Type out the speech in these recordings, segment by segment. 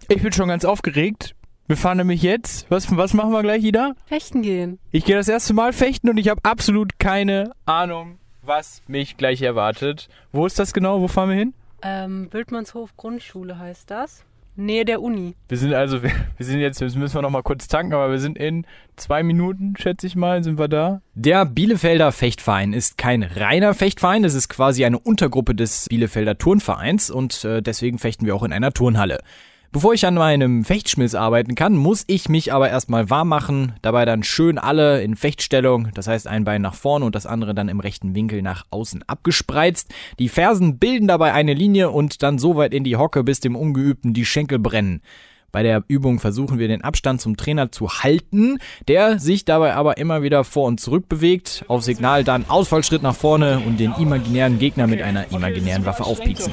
Ich bin schon ganz aufgeregt. Wir fahren nämlich jetzt. Was machen wir gleich, Ida? Fechten gehen. Ich gehe das erste Mal fechten und ich habe absolut keine Ahnung, was mich gleich erwartet. Wo ist das genau? Wo fahren wir hin? Wildmannshof Grundschule heißt das. Nähe der Uni. Wir sind jetzt, müssen wir noch mal kurz tanken, aber wir sind in 2 Minuten, schätze ich mal, sind wir da. Der Bielefelder Fechtverein ist kein reiner Fechtverein, es ist quasi eine Untergruppe des Bielefelder Turnvereins und deswegen fechten wir auch in einer Turnhalle. Bevor ich an meinem Fechtschmiss arbeiten kann, muss ich mich aber erstmal warm machen, dabei dann schön alle in Fechtstellung, das heißt ein Bein nach vorne und das andere dann im rechten Winkel nach außen abgespreizt. Die Fersen bilden dabei eine Linie und dann so weit in die Hocke, bis dem Ungeübten die Schenkel brennen. Bei der Übung versuchen wir den Abstand zum Trainer zu halten, der sich dabei aber immer wieder vor und zurück bewegt. Auf Signal dann Ausfallschritt nach vorne und den imaginären Gegner mit einer imaginären Waffe aufpieksen.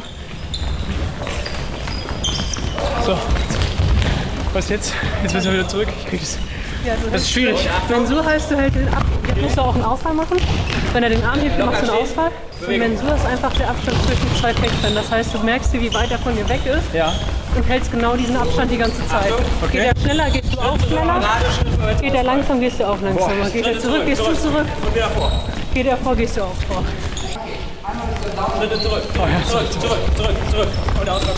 So, was jetzt? Jetzt müssen wir wieder zurück. Ich krieg das. Ja, Das ist schwierig. Mensur heißt, du hältst den ab. Jetzt musst du auch einen Ausfall machen. Wenn er den Arm hebt, machst du einen Ausfall. Und Mensur ist einfach der Abstand zwischen 2 Fechtern. Das heißt, du merkst dir, wie weit er von dir weg ist. Ja. Und hältst genau diesen Abstand die ganze Zeit. Okay. Geht er schneller, gehst du auch schneller. Geht er langsam, gehst du auch langsamer. Geht er zurück, gehst du zurück. Geht er vor, gehst du auch vor. Schritte zurück. Oh, ja. Zurück. Und Ausfall.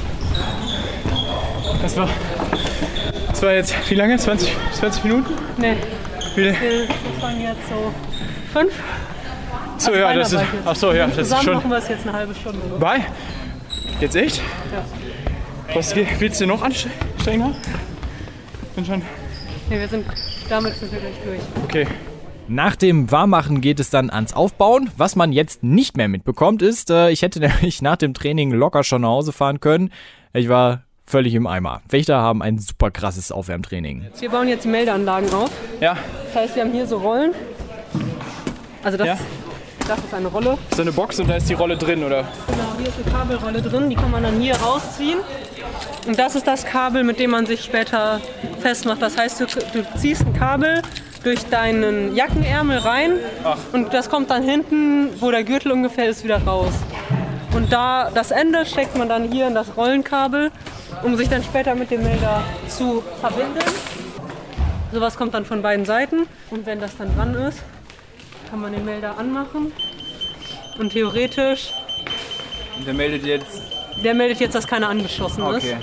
Das war jetzt, wie lange? 20 Minuten? Nee. Wieder? Wir fangen jetzt so 5. So, ja, das ist. Ach so, ja, das ist Zusammen schon. machen wir es jetzt eine halbe Stunde. Bei? Jetzt echt? Ja. Was willst du noch anstrengen? Bin schon. Nee, damit sind wir gleich durch. Okay. Nach dem Warmmachen geht es dann ans Aufbauen. Was man jetzt nicht mehr mitbekommt, ist, ich hätte nämlich nach dem Training locker schon nach Hause fahren können. Ich war völlig im Eimer. Fechter haben ein super krasses Aufwärmtraining. Wir bauen jetzt die Meldeanlagen auf. Ja. Das heißt, wir haben hier so Rollen. Also das ist eine Rolle. So eine Box und da ist die Rolle drin, oder? Genau, hier ist eine Kabelrolle drin, die kann man dann hier rausziehen. Und das ist das Kabel, mit dem man sich später festmacht. Das heißt, du ziehst ein Kabel durch deinen Jackenärmel rein und das kommt dann hinten, wo der Gürtel ungefähr ist, wieder raus. Und da das Ende steckt man dann hier in das Rollenkabel, um sich dann später mit dem Melder zu verbinden. Sowas kommt dann von beiden Seiten und wenn das dann dran ist, kann man den Melder anmachen und theoretisch... Der meldet jetzt, dass keiner angeschlossen ist. Okay.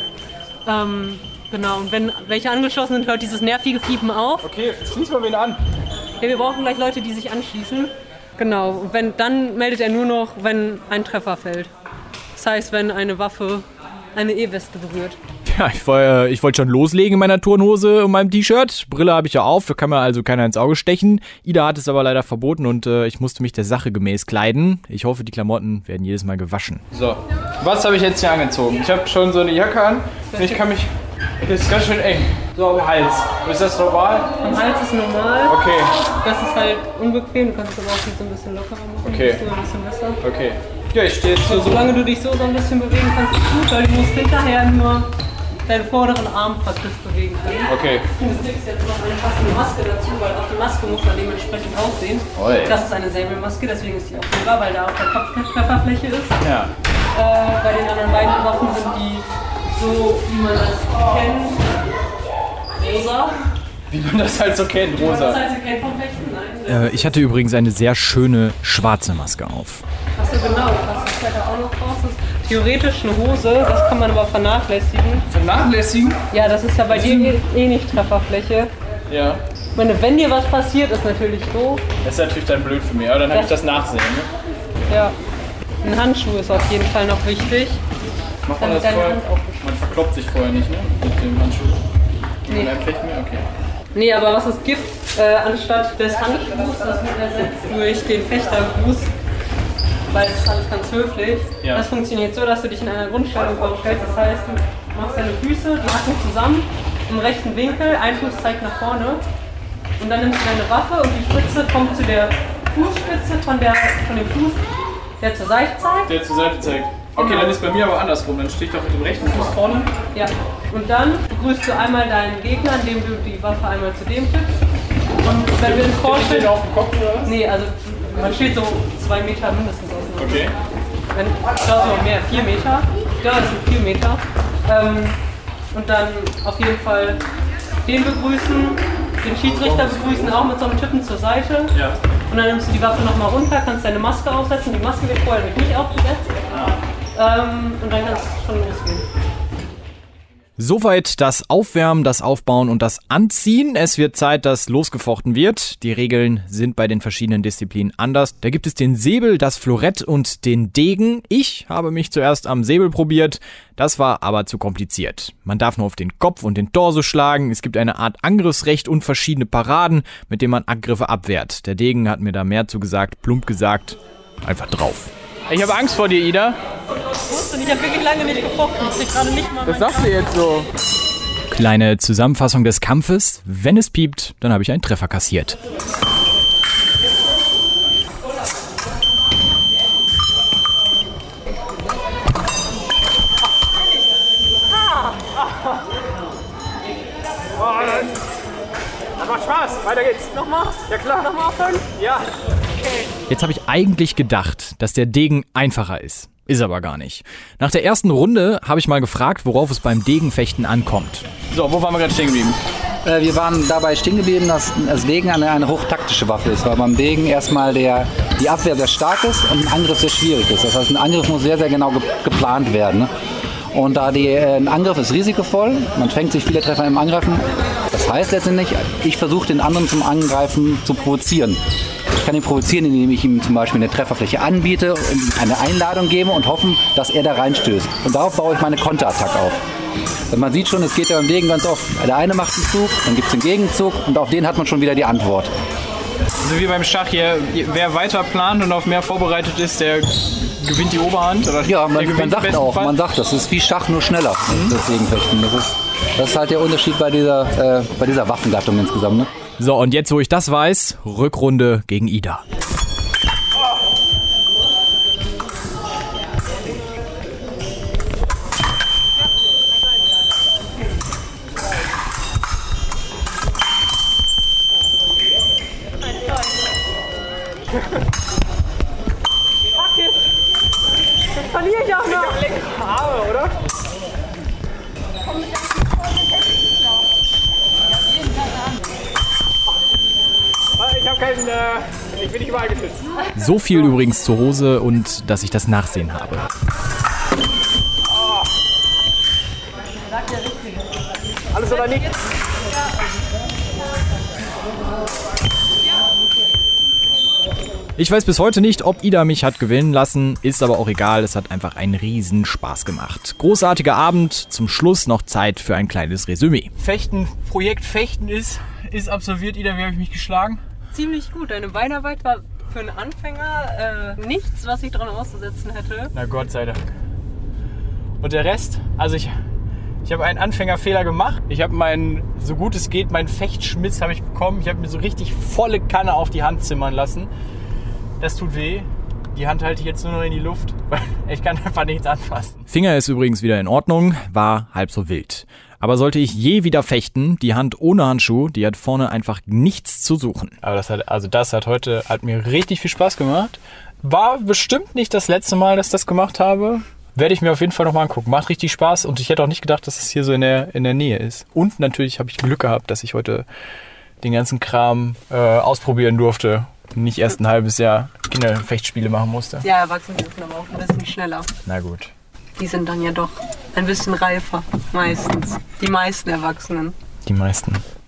Genau, und wenn welche angeschlossen sind, hört dieses nervige Fiepen auf. Okay, schließ mal wen an. Ja, wir brauchen gleich Leute, die sich anschließen. Genau, und dann meldet er nur noch, wenn ein Treffer fällt. Das heißt, wenn eine Waffe eine E-Weste berührt. Ja, ich wollte schon loslegen in meiner Turnhose und meinem T-Shirt. Brille habe ich ja auf, da kann mir also keiner ins Auge stechen. Ida hat es aber leider verboten und ich musste mich der Sache gemäß kleiden. Ich hoffe, die Klamotten werden jedes Mal gewaschen. So, was habe ich jetzt hier angezogen? Ich habe schon so eine Jacke an und ich kann mich... Das ist ganz schön eng. So am Hals. Ist das normal? Am Hals ist normal. Okay. Das ist halt unbequem, du kannst es aber auch so ein bisschen lockerer machen. Okay. Das ist ein bisschen besser. Okay. Ja, ich stehe jetzt so. Solange du dich so ein bisschen bewegen kannst, ist gut, weil du musst hinterher nur deinen vorderen Arm praktisch bewegen können. Okay. Du kriegst jetzt noch eine passende Maske dazu, weil auch die Maske muss dann dementsprechend aussehen. Oi. Das ist eine Säbelmaske, deswegen ist die auch drüber, weil da auch der Kopftrefferfläche ist. Ja. Bei den anderen beiden Waffen sind die so, wie man das kennt, rosa. Wie man das halt so kennt, rosa. Wie man das halt so kennt vom Fechten, nein. Ich hatte übrigens eine sehr schöne schwarze Maske auf. Achso, genau, was später auch noch raus ist. Theoretisch eine Hose, das kann man aber vernachlässigen. Vernachlässigen? Ja, das ist ja bei dir eh nicht Trefferfläche. Ja. Ich meine, wenn dir was passiert, ist natürlich doof. Das ist natürlich dann blöd für mich, aber dann habe ich das Nachsehen, ne? Ja. Ein Handschuh ist auf jeden Fall noch wichtig. Macht man das vorher? Man verkloppt sich vorher nicht, ne? Mit dem Handschuh. Nee. Okay. Nee, aber was es gibt, anstatt des Handschuhs, das wird ersetzt durch den Fechtergruß, weil das ist alles ganz höflich. Ja. Das funktioniert so, dass du dich in einer Grundstellung aufstellst. Das heißt, du machst deine Füße, die Hacken zusammen, im rechten Winkel, ein Fuß zeigt nach vorne. Und dann nimmst du deine Waffe und die Spitze kommt zu der Fußspitze von dem Fuß, der zur Seite zeigt. Der zur Seite zeigt. Okay, genau. Dann ist bei mir aber andersrum. Dann stehe ich doch mit dem rechten Fuß vorne. Ja. Und dann begrüßt du einmal deinen Gegner, indem du die Waffe einmal zu dem tippst. Und wenn wir uns vorstellen... Steht auf dem Kopf oder was? Nee, also man steht so 2 Meter mindestens auseinander. Okay. Ich glaube sogar mehr, 4 Meter. Ja, das sind 4 Meter. Und dann auf jeden Fall den begrüßen, den Schiedsrichter begrüßen, auch mit so einem Tippen zur Seite. Ja. Und dann nimmst du die Waffe nochmal runter, kannst deine Maske aufsetzen. Die Maske wird vorher nicht aufgesetzt. Und dann kannst du schon losgehen. Soweit das Aufwärmen, das Aufbauen und das Anziehen. Es wird Zeit, dass losgefochten wird. Die Regeln sind bei den verschiedenen Disziplinen anders. Da gibt es den Säbel, das Florett und den Degen. Ich habe mich zuerst am Säbel probiert. Das war aber zu kompliziert. Man darf nur auf den Kopf und den Torso schlagen. Es gibt eine Art Angriffsrecht und verschiedene Paraden, mit denen man Angriffe abwehrt. Der Degen hat mir da mehr zugesagt, plump gesagt, einfach drauf. Ich habe Angst vor dir, Ida. Ich wusste nicht, ich habe wirklich lange nicht gefochten. Ich krieg gerade nicht mal. Was sagst du jetzt so? Kleine Zusammenfassung des Kampfes. Wenn es piept, dann habe ich einen Treffer kassiert. Das macht Spaß. Weiter geht's. Nochmal? Ja klar. Nochmal auf 5? Ja. Jetzt habe ich eigentlich gedacht, dass der Degen einfacher ist. Ist aber gar nicht. Nach der ersten Runde habe ich mal gefragt, worauf es beim Degenfechten ankommt. So, wo waren wir gerade stehen geblieben? Wir waren dabei stehen geblieben, dass das Degen eine hochtaktische Waffe ist, weil beim Degen erstmal die Abwehr sehr stark ist und ein Angriff sehr schwierig ist. Das heißt, ein Angriff muss sehr, sehr genau geplant werden. Ne? Und da ein Angriff ist risikovoll, man fängt sich viele Treffer im Angreifen. Das heißt letztendlich, ich versuche den anderen zum Angreifen zu provozieren. Ich kann ihn provozieren, indem ich ihm zum Beispiel eine Trefferfläche anbiete, eine Einladung gebe und hoffen, dass er da reinstößt. Und darauf baue ich meine Konterattacke auf. Und man sieht schon, es geht ja beim Degen ganz oft. Der eine macht einen Zug, dann gibt es den Gegenzug und auf den hat man schon wieder die Antwort. Also wie beim Schach hier, wer weiter plant und auf mehr vorbereitet ist, der gewinnt die Oberhand? Oder Ja, man gewinnt sagt auch, Fall? man sagt, das ist wie Schach, nur schneller, das Degenfechten. Das ist halt der Unterschied bei dieser Waffengattung insgesamt. Ne? So, und jetzt, wo ich das weiß, Rückrunde gegen Ida. Jetzt verliere ich auch noch. Arme, oder? Ich bin nicht überall geschützt. So viel übrigens zur Hose und dass ich das Nachsehen habe. Alles oder nichts? Ich weiß bis heute nicht, ob Ida mich hat gewinnen lassen, ist aber auch egal, es hat einfach einen riesen Spaß gemacht. Großartiger Abend, zum Schluss noch Zeit für ein kleines Resümee. Fechten, Projekt Fechten ist absolviert. Ida, wie habe ich mich geschlagen? Ziemlich gut. Deine Beinarbeit war für einen Anfänger nichts, was ich dran auszusetzen hätte. Na Gott sei Dank. Und der Rest? Also ich habe einen Anfängerfehler gemacht. Ich habe so gut es geht, meinen Fechtschmiss habe ich bekommen. Ich habe mir so richtig volle Kanne auf die Hand zimmern lassen. Das tut weh. Die Hand halte ich jetzt nur noch in die Luft, weil ich kann einfach nichts anfassen. Finger ist übrigens wieder in Ordnung, war halb so wild. Aber sollte ich je wieder fechten, die Hand ohne Handschuh, die hat vorne einfach nichts zu suchen. Aber das hat mir richtig viel Spaß gemacht. War bestimmt nicht das letzte Mal, dass ich das gemacht habe. Werde ich mir auf jeden Fall nochmal angucken. Macht richtig Spaß und ich hätte auch nicht gedacht, dass es hier so in der Nähe ist. Und natürlich habe ich Glück gehabt, dass ich heute den ganzen Kram ausprobieren durfte. Und nicht erst ein halbes Jahr Kinderfechtspiele machen musste. Ja, Erwachsene sind aber auch ein bisschen schneller. Na gut. Die sind dann ja doch ein bisschen reifer, meistens. Die meisten Erwachsenen. Die meisten.